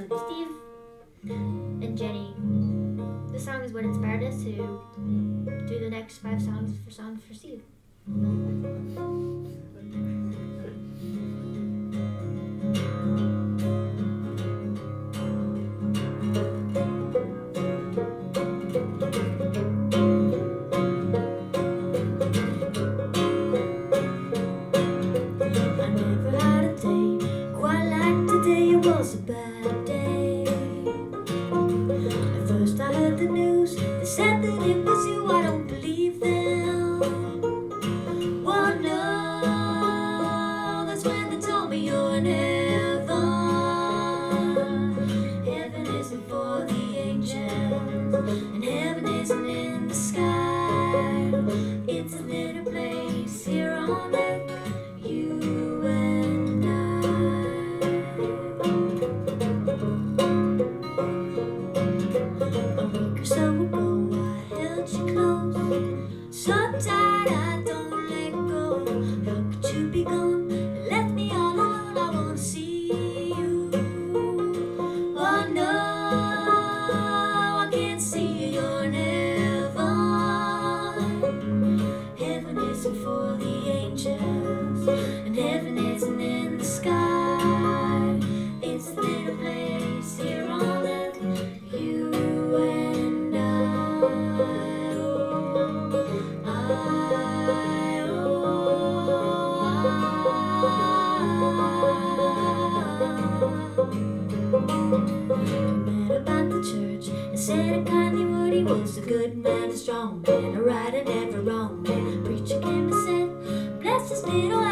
Steve and Jenny. This song is what inspired us to do the next 5 songs for Steve. I never had a day quite like today. It was a bad day. At first I heard the news. They said that it was you. I don't believe them. Oh no, that's when they told me you're in heaven. Heaven isn't for the angels, and heaven isn't in the sky. It's a little place here on earth, you and I. A week or so ago, I held you close, so tight I don't let go. How could you be gone and left me all alone? I wanna see you. Oh no, I can't see you. You're in heaven. Heaven isn't for the angels, and heaven isn't in the sky. It's a little place here on earth, you and I. Man about the church and said a kindly word. He was a good man, a strong man, a right and ever wrong man. Preacher came and said, bless this little